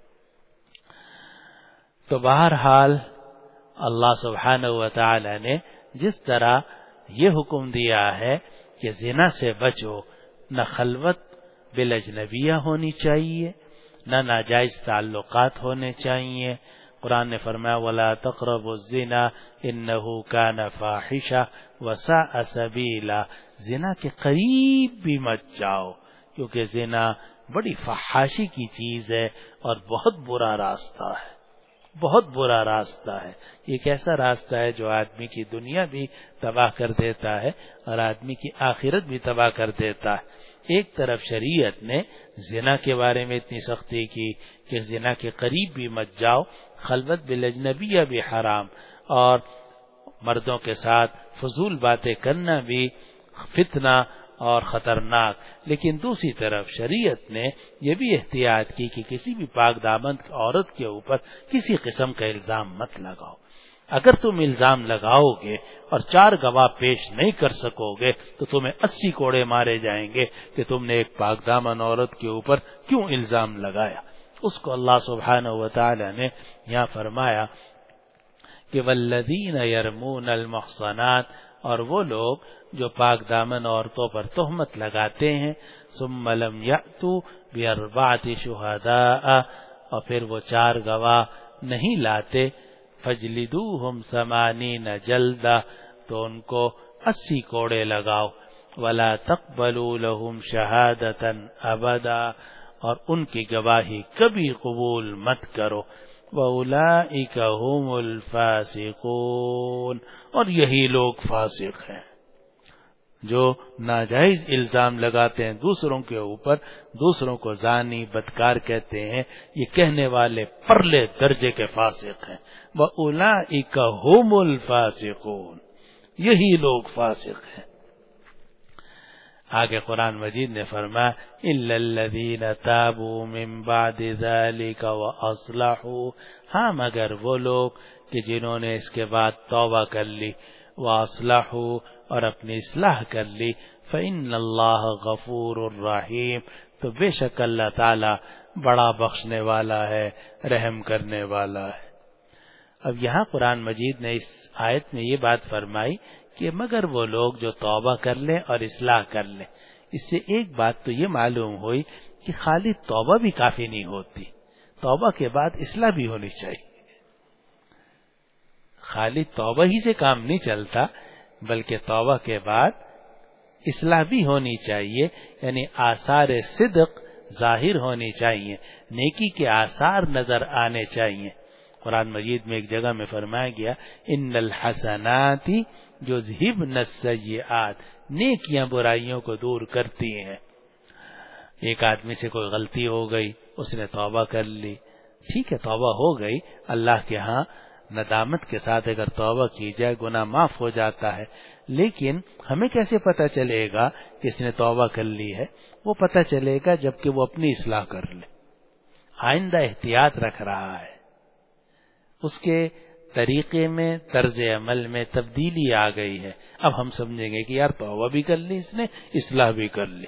Speaker 1: تو بہرحال اللہ سبحانہ و تعالی نے جس طرح یہ حکم دیا ہے کہ زنا سے بچو، نہ خلوت بالاجنبیہ ہونی چاہیے، نہ ناجائز تعلقات ہونے چاہیے. قرآن نے فرمایا وَلَا تَقْرَبُوا الزِّنَا إِنَّهُ كَانَ فَاحِشَةً وَسَاءَ سَبِيلًا، زنا کے قریب بھی مت جاؤ کیونکہ زنا بڑی فحاشی کی چیز ہے اور بہت برا راستہ ہے، بہت برا راستہ ہے. یہ ایک ایسا راستہ ہے جو آدمی کی دنیا بھی تباہ کر دیتا ہے اور آدمی کی آخرت بھی تباہ کر دیتا ہے. ایک طرف شریعت نے زنا کے بارے میں اتنی سختی کی کہ زنا کے قریب بھی مت جاؤ، خلوت بالاجنبیہ بھی حرام، اور مردوں کے ساتھ فضول باتیں کرنا بھی فتنہ اور خطرناک. لیکن دوسری طرف شریعت نے یہ بھی احتیاط کی کہ کسی بھی پاک دامن عورت کے اوپر کسی قسم کا الزام مت لگاؤ. اگر تم الزام لگاؤ گے اور 4 گواہ پیش نہیں کر سکو گے تو تمہیں 80 کوڑے مارے جائیں گے کہ تم نے ایک پاک دامن عورت کے اوپر کیوں الزام لگایا۔ اس کو اللہ سبحانہ وتعالی نے یہاں فرمایا کہ والذین یرمون المحصنات، اور وہ لوگ جو پاک دامن عورتوں پر تہمت لگاتے ہیں، ثم لم یأتوا باربعۃ شہداء، اور پھر وہ 4 گواہ نہیں لاتے، فجلدوہم 80 جلدہ، تو ان کو 80 کوڑے لگاؤ، ولا تقبلوا لهم شہادۃ ابدا، اور ان کی گواہی کبھی قبول مت کرو، وَأُولَئِكَ هُمُ الْفَاسِقُونَ، اور یہی لوگ فاسق ہیں جو ناجائز الزام لگاتے ہیں دوسروں کے اوپر، دوسروں کو زانی بدکار کہتے ہیں، یہ کہنے والے پرلے درجے کے فاسق ہیں۔ وَأُولَئِكَ هُمُ الْفَاسِقُونَ، یہی لوگ فاسق ہیں۔ آگے قرآن مجید نے فرمایا إِلَّا الَّذِينَ تَابُوا مِن بَعْدِ ذَلِكَ وَأَصْلَحُوا، ہاں مگر وہ لوگ کہ جنہوں نے اس کے بعد توبہ کر لی، وَأَصْلَحُوا، اور اپنی اصلاح کر لی، فَإِنَّ اللَّهَ غَفُورٌ رَحِيمٌ، تو بے شک اللہ تعالی بڑا بخشنے والا ہے، رحم کرنے والا ہے۔ اب یہاں قرآن مجید نے اس آیت میں یہ بات فرمائی کہ مگر وہ لوگ جو توبہ کر لیں اور اصلاح کر لیں۔ اس سے ایک بات تو یہ معلوم ہوئی کہ خالی توبہ بھی کافی نہیں ہوتی، توبہ کے بعد اصلاح بھی ہونی چاہیے۔ خالی توبہ ہی سے کام نہیں چلتا، بلکہ توبہ کے بعد اصلاح بھی ہونی چاہیے، یعنی آثار صدق ظاہر ہونی چاہیے، نیکی کے آثار نظر آنے چاہیے۔ قرآن مجید میں ایک جگہ میں فرمایا گیا ان الحسنات یذہبن السیئات، نیکیاں برائیوں کو دور کرتی ہیں۔ ایک آدمی سے کوئی غلطی ہو گئی، اس نے توبہ کر لی، ٹھیک ہے توبہ ہو گئی، اللہ کے ہاں ندامت کے ساتھ اگر توبہ کی جائے گناہ معاف ہو جاتا ہے، لیکن ہمیں کیسے پتہ چلے گا کہ اس نے توبہ کر لی ہے؟ وہ پتہ چلے گا جبکہ وہ اپنی اصلاح کر لے، آئندہ احتیاط رکھ رہا ہے، اس کے طریقے میں طرز عمل میں تبدیلی آ گئی ہے، اب ہم سمجھیں گے کہ یار توبہ بھی کر لی اس نے، اصلاح بھی کر لی۔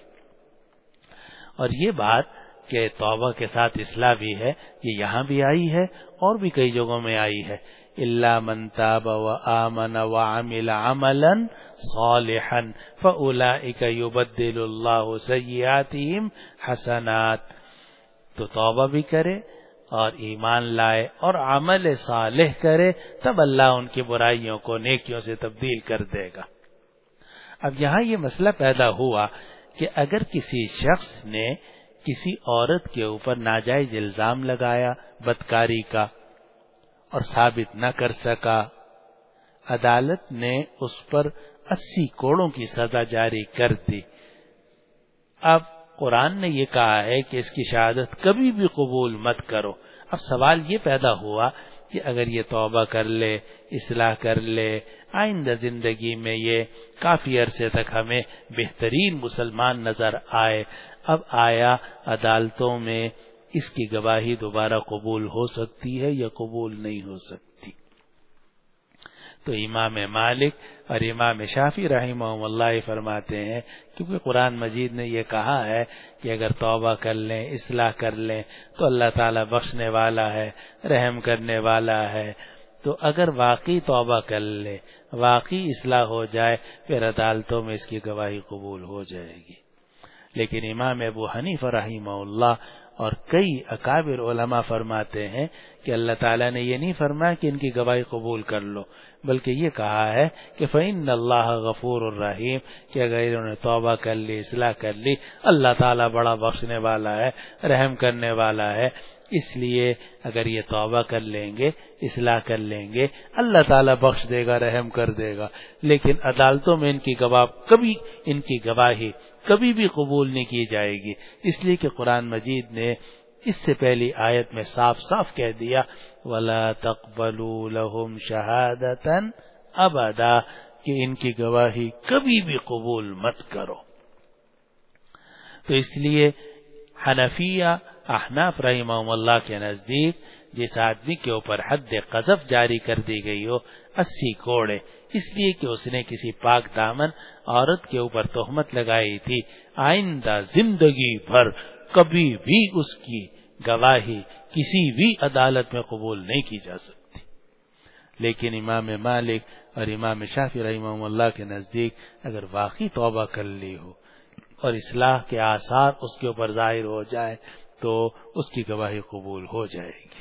Speaker 1: اور یہ بات کہ توبہ کے ساتھ اصلاح بھی ہے، یہ یہاں بھی آئی ہے اور بھی کئی جگہوں میں آئی ہے، إِلَّا مَن تَابَ وَآمَنَ وَعَمِلَ عَمَلًا صَالِحًا فَأُولَئِكَ يُبَدِّلُ اللَّهُ سَيِّئَاتِهِمْ حَسَنَاتٍ، تو توبہ بھی کرے اور ایمان لائے اور عمل صالح کرے، تب اللہ ان کی برائیوں کو نیکیوں سے تبدیل کر دے گا۔ اب یہاں یہ مسئلہ پیدا ہوا کہ اگر کسی شخص نے کسی عورت کے اوپر ناجائز الزام لگایا بدکاری کا اور ثابت نہ کر سکا، عدالت نے اس پر 80 کوڑوں کی سزا جاری کر دی۔ اب قرآن نے یہ کہا ہے کہ اس کی شہادت کبھی بھی قبول مت کرو۔ اب سوال یہ پیدا ہوا کہ اگر یہ توبہ کر لے، اصلاح کر لے، آئندہ زندگی میں یہ کافی عرصے تک ہمیں بہترین مسلمان نظر آئے، اب آیا عدالتوں میں اس کی گواہی دوبارہ قبول ہو سکتی ہے یا قبول نہیں ہو سکتی؟ تو امام مالک اور امام شافعی رحمہ اللہ فرماتے ہیں کیونکہ قرآن مجید نے یہ کہا ہے کہ اگر توبہ کر لیں، اصلاح کر لیں تو اللہ تعالیٰ بخشنے والا ہے، رحم کرنے والا ہے، تو اگر واقعی توبہ کر لے، واقعی اصلاح ہو جائے، پھر عدالتوں میں اس کی گواہی قبول ہو جائے گی۔ لیکن امام ابو حنیفہ رحمہ اللہ اور کئی اکابر علماء فرماتے ہیں کہ اللہ تعالیٰ نے یہ نہیں فرمایا کہ ان کی گواہی قبول کر لو، بلکہ یہ کہا ہے کہ فَإِنَّ اللَّهَ غَفُورٌ رَحِيمٌ، کہ اگر انہوں نے توبہ کر لی، اصلاح کر لی، اللہ تعالیٰ بڑا بخشنے والا ہے، رحم کرنے والا ہے، اس لیے اگر یہ توبہ کر لیں گے، اصلاح کر لیں گے، اللہ تعالیٰ بخش دے گا، رحم کر دے گا۔ لیکن عدالتوں میں ان کی گواہی کبھی بھی قبول نہیں کی جائے گی، اس لیے کہ قرآن مجید نے اس سے پہلی آیت میں صاف صاف کہہ دیا وَلَا تَقْبَلُوا لَهُمْ شَهَادَةً أَبَدًا، کہ ان کی گواہی کبھی بھی قبول مت کرو۔ تو اس لیے حنفیہ احناف رحمہم اللہ کے نزدیک جس آدمی کے اوپر حد قذف جاری کر دی گئی ہو 80 کوڑے، اس لیے کہ اس نے کسی پاک دامن عورت کے اوپر تہمت لگائی تھی، آئندہ زندگی بھر کبھی بھی اس کی گواہی کسی بھی عدالت میں قبول نہیں کی جا سکتی۔ لیکن امام مالک اور امام شافعی رحمہ اللہ کے نزدیک اگر واقعی توبہ کر لی ہو اور اصلاح کے آثار اس کے اوپر ظاہر ہو جائے تو اس کی گواہی قبول ہو جائے گی۔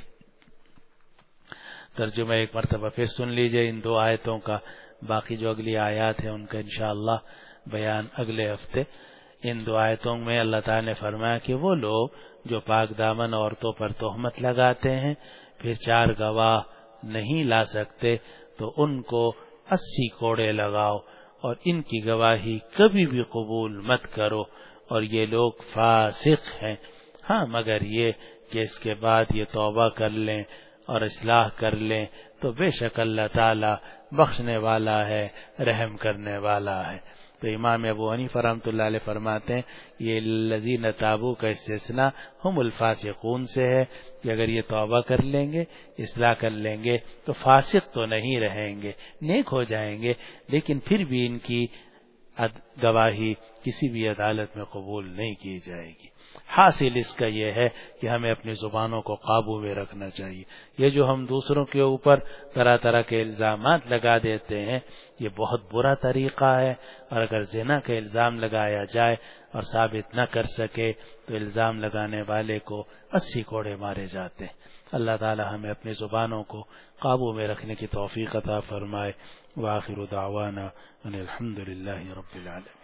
Speaker 1: ترجمہ ایک مرتبہ پھر سن لیجئے ان 2 آیتوں کا، باقی جو اگلی آیات ہیں ان کا انشاءاللہ بیان اگلے ہفتے۔ ان 2 آیتوں میں اللہ تعالی نے فرمایا کہ وہ لوگ جو پاک دامن عورتوں پر تہمت لگاتے ہیں پھر 4 گواہ نہیں لا سکتے تو ان کو 80 کوڑے لگاؤ اور ان کی گواہی کبھی بھی قبول مت کرو، اور یہ لوگ فاسق ہیں۔ ہاں مگر یہ کہ اس کے بعد یہ توبہ کر لیں اور اصلاح کر لیں تو بے شک اللہ تعالی بخشنے والا ہے، رحم کرنے والا ہے۔ تو امام ابو حنیفہ رحمۃ اللہ علیہ فرماتے ہیں یہ الذین تابوا کا استثناء ہم الفاسقون سے ہے کہ اگر یہ توبہ کر لیں گے، اصلاح کر لیں گے تو فاسق تو نہیں رہیں گے، نیک ہو جائیں گے، لیکن پھر بھی ان کی گواہی کسی بھی عدالت میں قبول نہیں کی جائے گی۔ حاصل اس کا یہ ہے کہ ہمیں اپنی زبانوں کو قابو میں رکھنا چاہیے۔ یہ جو ہم دوسروں کے اوپر طرح طرح کے الزامات لگا دیتے ہیں یہ بہت برا طریقہ ہے، اور اگر زنا کا الزام لگایا جائے اور ثابت نہ کر سکے تو الزام لگانے والے کو 80 کوڑے مارے جاتے ہیں۔ اللہ تعالی ہمیں اپنی زبانوں کو قابو میں رکھنے کی توفیق عطا فرمائے۔ وآخر دعوانا ان الحمد للہ رب العالمین۔